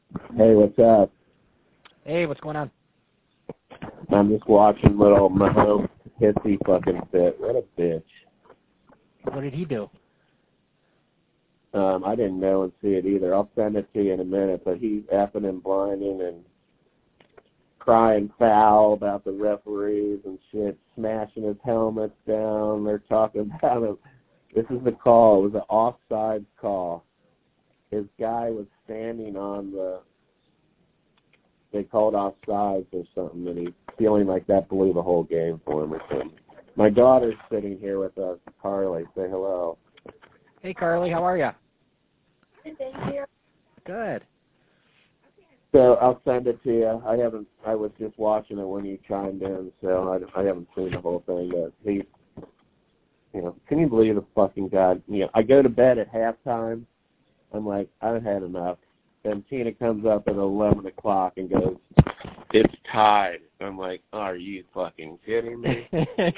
Hey, what's up? Hey, what's going on? I'm just watching little Mahomes hissy fucking fit. What a bitch. What did he do? I didn't know and see it either. I'll send it to you in a minute, but he's effing and blinding and crying foul about the referees and shit, smashing his helmets down. They're talking about him. This is the call. It was an offside call. His guy was standing on they called offsides or something, and he's feeling like that blew the whole game for him or something. My daughter's sitting here with us, Carly. Say hello. Hey, Carly, how are you? Good, thank you. Good. So I'll send it to you. I was just watching it when you chimed in, so I haven't seen the whole thing, but he, can you believe the fucking God? I go to bed at halftime. I'm like, I've had enough. Then Tina comes up at 11 o'clock and goes, it's tied. I'm like, are you fucking kidding me?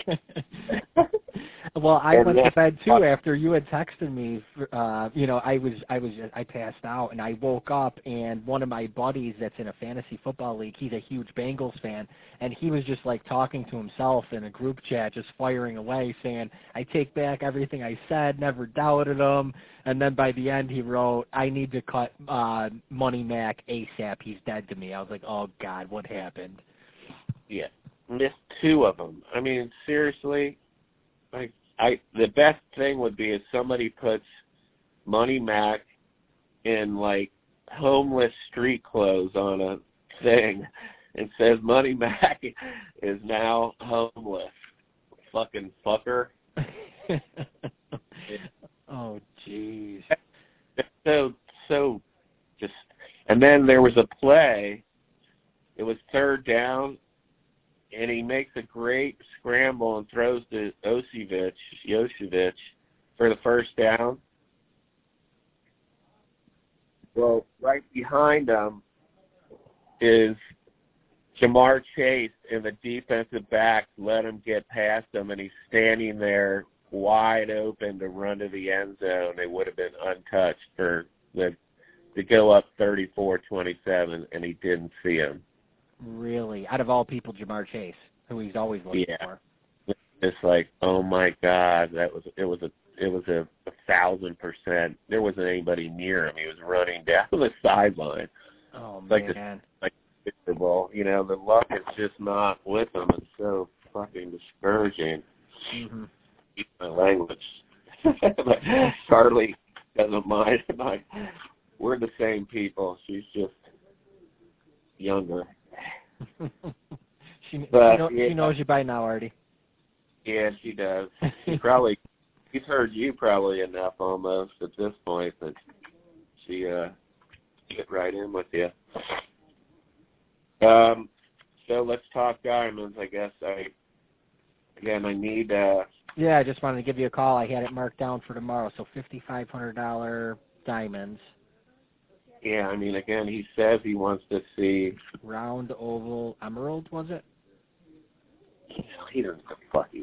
Well, I went to bed too after you had texted me. I passed out and I woke up, and one of my buddies that's in a fantasy football league, he's a huge Bengals fan, and he was just like talking to himself in a group chat, just firing away, saying, I take back everything I said, never doubted him. And then by the end he wrote, I need to cut Money Mac ASAP. He's dead to me. I was like, oh God, what happened? Yeah, missed two of them. I mean, seriously, the best thing would be if somebody puts Money Mac in like homeless street clothes on a thing and says Money Mac is now homeless. Fucking fucker. Oh, jeez. So just, and then there was a play. It was third down, and he makes a great scramble and throws to Josevich for the first down. Well, right behind him is Jamar Chase, and the defensive backs let him get past him, and he's standing there wide open to run to the end zone. They would have been untouched to go up 34-27, and he didn't see him. Really? Out of all people, Jamar Chase, who he's always looking for. It's like, oh my God, it was a 1,000%. There wasn't anybody near him. He was running down the sideline. Oh, man. Like Super Bowl. The luck is just not with him. It's so fucking discouraging. Mm-hmm. My language. But Charlie doesn't mind. We're the same people. She's just younger. She knows you by now, Artie. Yeah, she does. She's heard you probably enough almost at this point that she get right in with you. So let's talk diamonds. I guess I need. Yeah, I just wanted to give you a call. I had it marked down for tomorrow, so $5,500 diamonds. Yeah, I mean, again, he says he wants to see round, oval, emerald. Was it? He doesn't know fuck he's.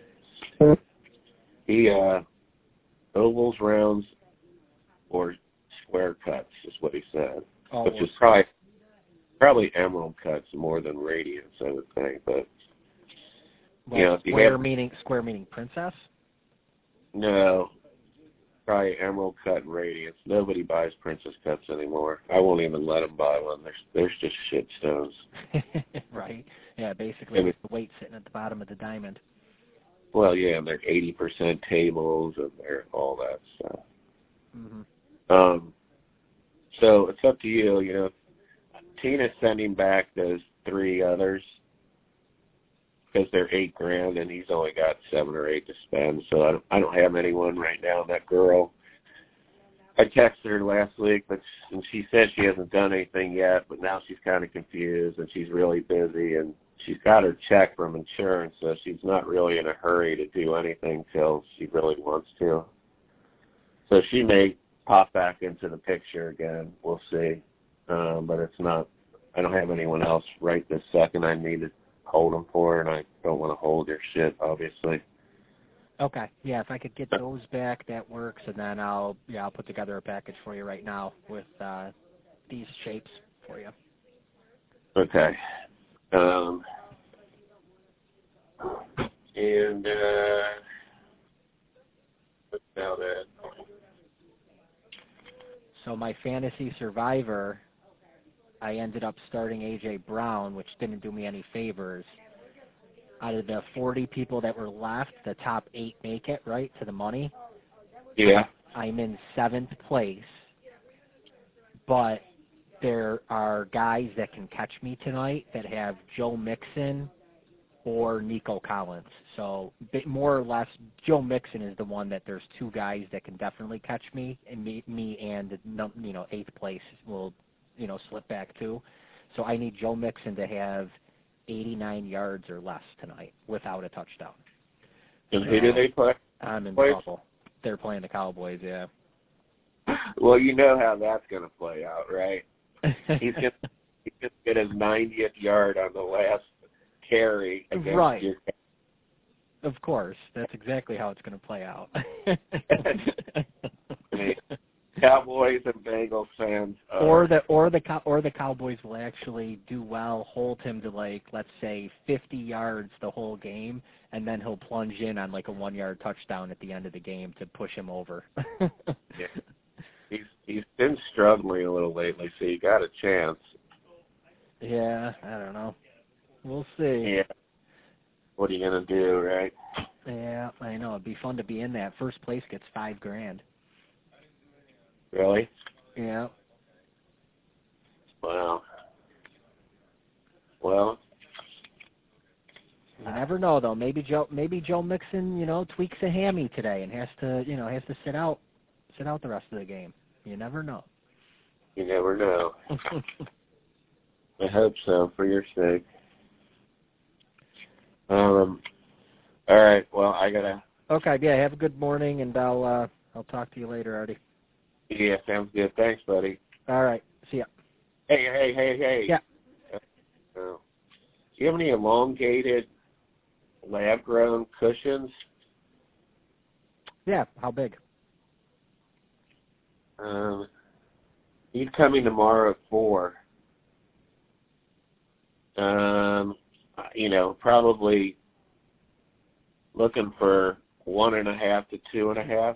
Ovals, rounds, or square cuts is what he said, which is probably emerald cuts more than radiance, I would think. But square meaning princess. No, probably emerald cut and radiance. Nobody buys princess cuts anymore. I won't even let them buy one. There's just shit stones. Right. Yeah, basically it's the weight sitting at the bottom of the diamond. Well, yeah, and they're 80% tables and they're all that stuff. Mm-hmm. So it's up to you. Tina's sending back those three others because they're $8,000 and he's only got 7 or 8 to spend. So I don't have anyone right now. That girl, I texted her last week, and she said she hasn't done anything yet, but now she's kind of confused and she's really busy, and she's got her check from insurance, so she's not really in a hurry to do anything till she really wants to. So she may pop back into the picture again. We'll see. But it's not, I don't have anyone else right this second I need to hold them for, and I don't want to hold your shit, obviously. Okay. Yeah, if I could get those back, that works, and then I'll put together a package for you right now with these shapes for you. Okay. And what's about it? So my fantasy survivor, I ended up starting A.J. Brown, which didn't do me any favors. Out of the 40 people that were left, the top 8 make it, right, to the money. Yeah. I'm in 7th place, but there are guys that can catch me tonight that have Joe Mixon or Nico Collins. So more or less, Joe Mixon is the one that there's 2 guys that can definitely catch me, and me and 8th place will slip back too. So I need Joe Mixon to have 89 yards or less tonight without a touchdown. And who do they play? I'm in trouble. They're playing the Cowboys, yeah. Well, you know how that's going to play out, right? He's going to get his 90th yard on the last carry against right. your... Of course. That's exactly how it's going to play out. Cowboys and Bengals fans or the Cowboys will actually do well, hold him to let's say 50 yards the whole game, and then he'll plunge in on a 1-yard touchdown at the end of the game to push him over. Yeah. He's been struggling a little lately, so you got a chance. Yeah, I don't know. We'll see. Yeah. What are you gonna do, right? Yeah, I know. It'd be fun to be in that. First place gets $5,000. Really? Yeah. Wow. Well, you never know though. Maybe Joe Mixon, tweaks a hammy today and has to sit out the rest of the game. You never know. You never know. I hope so, for your sake. All right. Well, I gotta. Okay. Yeah. Have a good morning, and I'll talk to you later, Artie. Yeah, sounds good. Thanks, buddy. All right. See ya. Hey. Yeah. Do you have any elongated lab-grown cushions? Yeah. How big? He's coming tomorrow at 4. Probably looking for 1.5 to 2.5.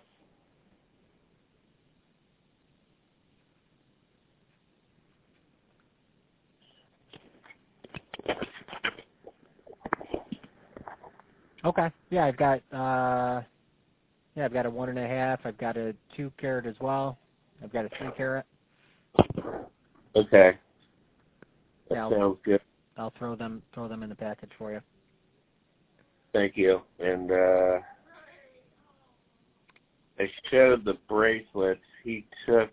Okay. Yeah, I've got a 1.5. I've got a 2 carat as well. I've got a 3 carat. Okay. That Yeah, sounds good. I'll throw them in the package for you. Thank you. And I showed the bracelets. He took.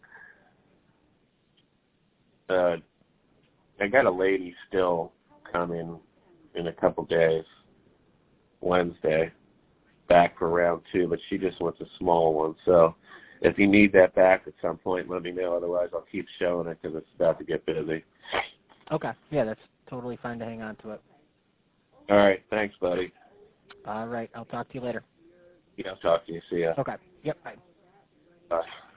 I got a lady still coming in a couple days. Wednesday, back for round 2, but she just wants a small one. So if you need that back at some point, let me know. Otherwise, I'll keep showing it because it's about to get busy. Okay. Yeah, that's totally fine to hang on to it. All right. Thanks, buddy. All right. I'll talk to you later. Yeah, I'll talk to you. See ya. Okay. Yep. Bye. Bye.